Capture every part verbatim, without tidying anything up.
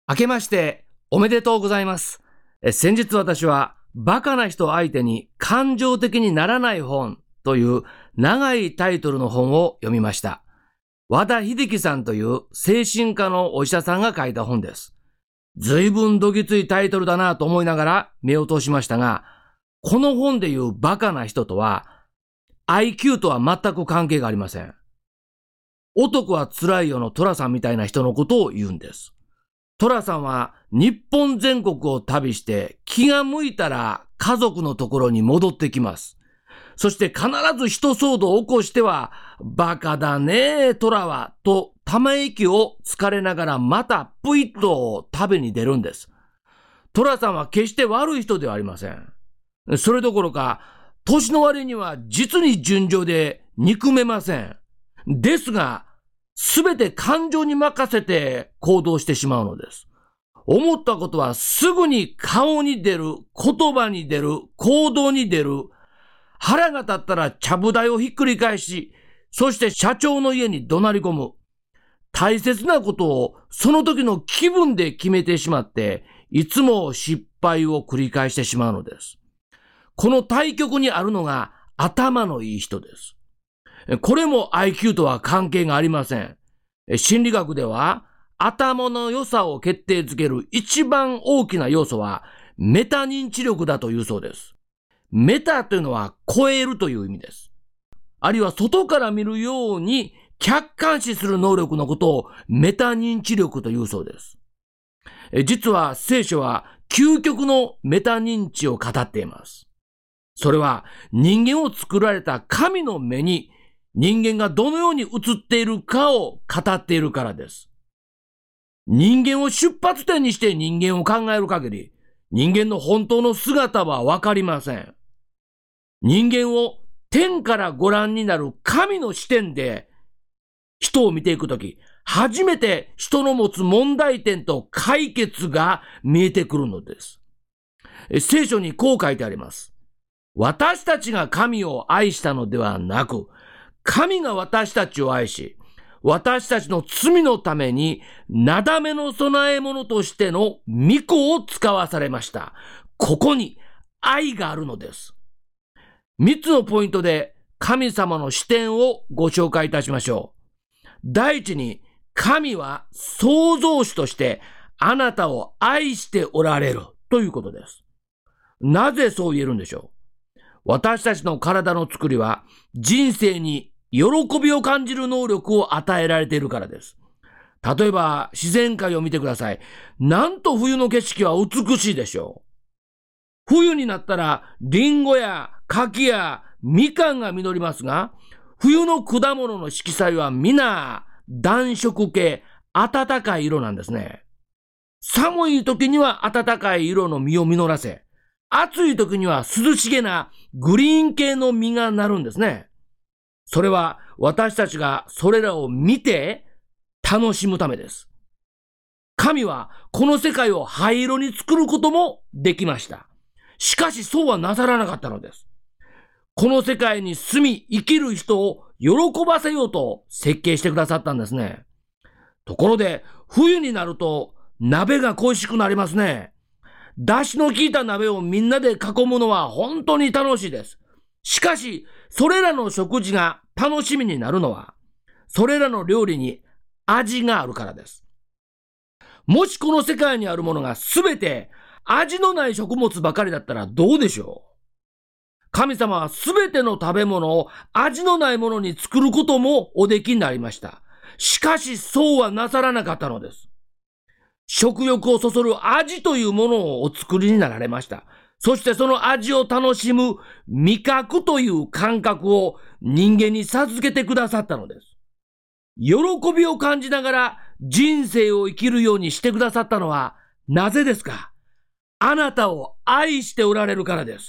明けましておめでとうございます。え先日私はバカな人相手に感情的にならない本という長いタイトルの本を読みました。和田秀樹さんという精神科のお医者さんが書いた本です。ずいぶんどぎついタイトルだなと思いながら目を通しましたが、この本でいうバカな人とは アイキュー とは全く関係がありません。男はつらいよの寅さんみたいな人のことを言うんです。寅さんは日本全国を旅して気が向いたら家族のところに戻ってきます。そして必ず一騒動を起こしては、バカだねえ寅はとため息をつかれながらまたぷいっと食べに出るんです。寅さんは決して悪い人ではありません。それどころか年の割には実に純情で憎めません。ですがすべて感情に任せて行動してしまうのです。思ったことはすぐに顔に出る、言葉に出る、行動に出る。腹が立ったらちゃぶ台をひっくり返し、そして社長の家に怒鳴り込む。大切なことをその時の気分で決めてしまって、いつも失敗を繰り返してしまうのです。この対極にあるのが頭のいい人です。これも アイキュー とは関係がありません。心理学では頭の良さを決定づける一番大きな要素はメタ認知力だというそうです。メタというのは超えるという意味です。あるいは外から見るように客観視する能力のことをメタ認知力というそうです。実は聖書は究極のメタ認知を語っています。それは人間を作られた神の目に人間がどのように映っているかを語っているからです。人間を出発点にして人間を考える限り、人間の本当の姿はわかりません。人間を天からご覧になる神の視点で人を見ていくとき、初めて人の持つ問題点と解決が見えてくるのです。聖書にこう書いてあります。私たちが神を愛したのではなく、神が私たちを愛し、私たちの罪のために、なだめの備え物としての御子を使わされました。ここに愛があるのです。三つのポイントで神様の視点をご紹介いたしましょう。第一に、神は創造主としてあなたを愛しておられるということです。なぜそう言えるんでしょう。私たちの体の作りは人生に喜びを感じる能力を与えられているからです。例えば自然界を見てください。なんと冬の景色は美しいでしょう。冬になったらリンゴや柿やみかんが実りますが、冬の果物の色彩は皆暖色系、暖かい色なんですね。寒い時には暖かい色の実を実らせ、暑い時には涼しげなグリーン系の実がなるんですね。それは私たちがそれらを見て楽しむためです。神はこの世界を灰色に作ることもできました。しかしそうはなさらなかったのです。この世界に住み生きる人を喜ばせようと設計してくださったんですね。ところで冬になると鍋が恋しくなりますね。出汁の効いた鍋をみんなで囲むのは本当に楽しいです。しかしそれらの食事が楽しみになるのは、それらの料理に味があるからです。もしこの世界にあるものがすべて味のない食物ばかりだったらどうでしょう。神様はすべての食べ物を味のないものに作ることもおできになりました。しかしそうはなさらなかったのです。食欲をそそる味というものをお作りになられました。そしてその味を楽しむ味覚という感覚を人間に授けてくださったのです。喜びを感じながら人生を生きるようにしてくださったのはなぜですか。あなたを愛しておられるからです。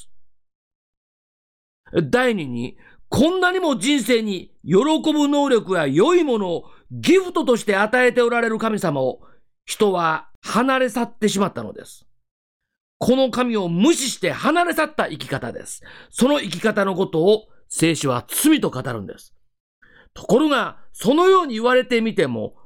第二に、こんなにも人生に喜ぶ能力や良いものをギフトとして与えておられる神様を人は離れ去ってしまったのです。この神を無視して離れ去った生き方です。その生き方のことを聖書は罪と語るんです。ところが、そのように言われてみても、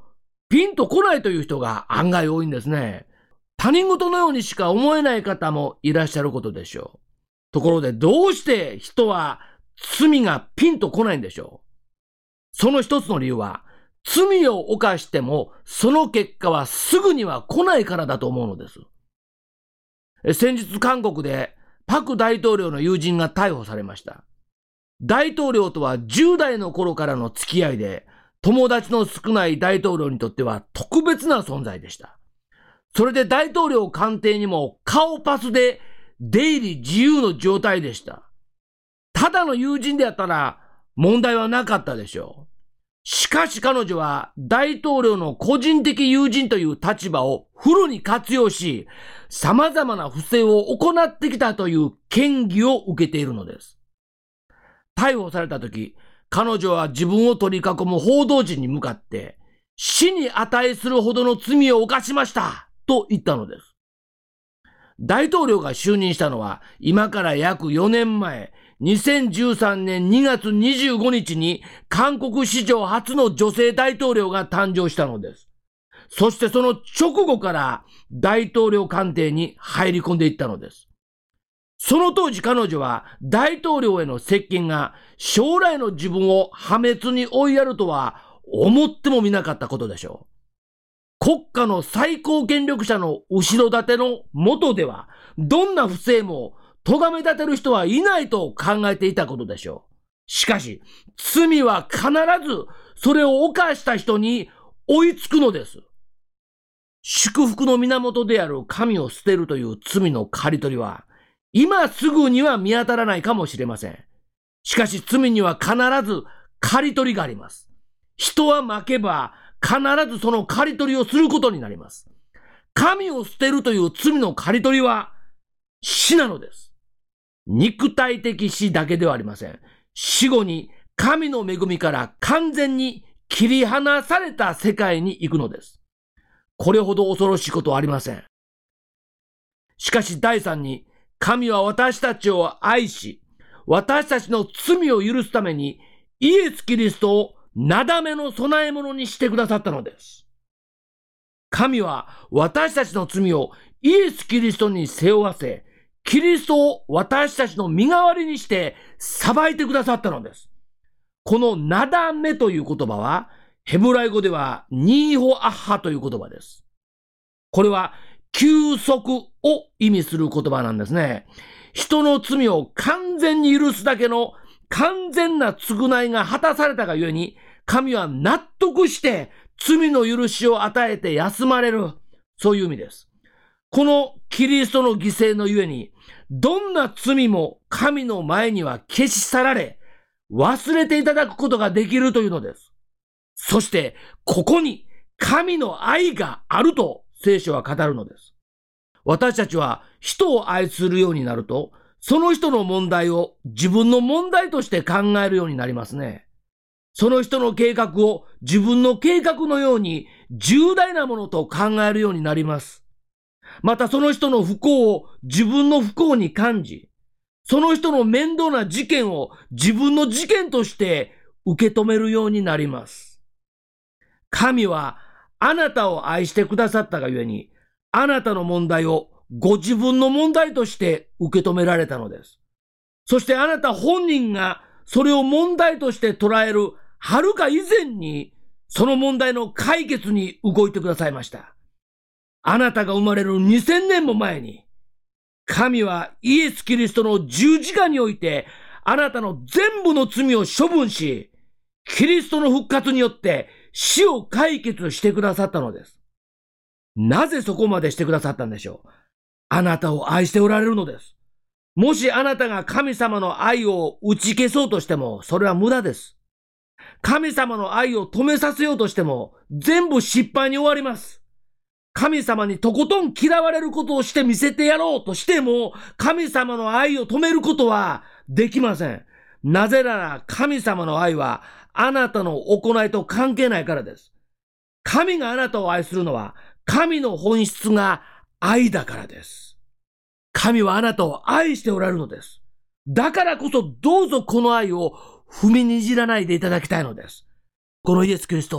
ピンとこないという人が案外多いんですね。他人事のようにしか思えない方もいらっしゃることでしょう。ところでどうして人は罪がピンとこないんでしょう。その一つの理由は、罪を犯してもその結果はすぐには来ないからだと思うのです。先日韓国でパク大統領の友人が逮捕されました。大統領とはじゅう代の頃からの付き合いで、友達の少ない大統領にとっては特別な存在でした。それで大統領官邸にも顔パスで出入り自由の状態でした。ただの友人であったら問題はなかったでしょう。しかし彼女は大統領の個人的友人という立場をフルに活用し、様々な不正を行ってきたという嫌疑を受けているのです。逮捕された時、彼女は自分を取り囲む報道陣に向かって、死に値するほどの罪を犯しましたと言ったのです。大統領が就任したのは今から約よねんまえ、にせんじゅうさんねんにがつにじゅうごにちに韓国史上初の女性大統領が誕生したのです。そしてその直後から大統領官邸に入り込んでいったのです。その当時彼女は大統領への接近が将来の自分を破滅に追いやるとは思ってもみなかったことでしょう。国家の最高権力者の後ろ盾の下ではどんな不正も咎め立てる人はいないと考えていたことでしょう。しかし罪は必ずそれを犯した人に追いつくのです。祝福の源である神を捨てるという罪の刈り取りは今すぐには見当たらないかもしれません。しかし罪には必ず刈り取りがあります。人は負けば必ずその刈り取りをすることになります。神を捨てるという罪の刈り取りは死なのです。肉体的死だけではありません。死後に神の恵みから完全に切り離された世界に行くのです。これほど恐ろしいことはありません。しかし第三に、神は私たちを愛し、私たちの罪を許すためにイエス・キリストをなだめの備え物にしてくださったのです。神は私たちの罪をイエス・キリストに背負わせ、キリストを私たちの身代わりにして裁いてくださったのです。このなだめという言葉は、ヘブライ語ではニーホアッハという言葉です。これは休息を意味する言葉なんですね。人の罪を完全に許すだけの完全な償いが果たされたがゆえに、神は納得して罪の許しを与えて休まれる。そういう意味です。このキリストの犠牲のゆえに、どんな罪も神の前には消し去られ、忘れていただくことができるというのです。そして、ここに神の愛があると聖書は語るのです。私たちは人を愛するようになると、その人の問題を自分の問題として考えるようになりますね。その人の計画を自分の計画のように重大なものと考えるようになります。またその人の不幸を自分の不幸に感じ、その人の面倒な事件を自分の事件として受け止めるようになります。神はあなたを愛してくださったがゆえに、あなたの問題をご自分の問題として受け止められたのです。そしてあなた本人がそれを問題として捉えるはるか以前に、その問題の解決に動いてくださいました。あなたが生まれるにせんねんも前に、神はイエス・キリストの十字架において、あなたの全部の罪を処分し、キリストの復活によって死を解決してくださったのです。なぜそこまでしてくださったんでしょう。あなたを愛しておられるのです。もしあなたが神様の愛を打ち消そうとしても、それは無駄です。神様の愛を止めさせようとしても、全部失敗に終わります。神様にとことん嫌われることをして見せてやろうとしても、神様の愛を止めることはできません。なぜなら神様の愛はあなたの行いと関係ないからです。神があなたを愛するのは、神の本質が愛だからです。神はあなたを愛しておられるのです。だからこそどうぞこの愛を踏みにじらないでいただきたいのです。このイエス・キリスト、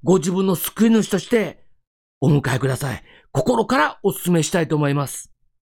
ご自分の救い主としてお迎えください。心からお勧めしたいと思います。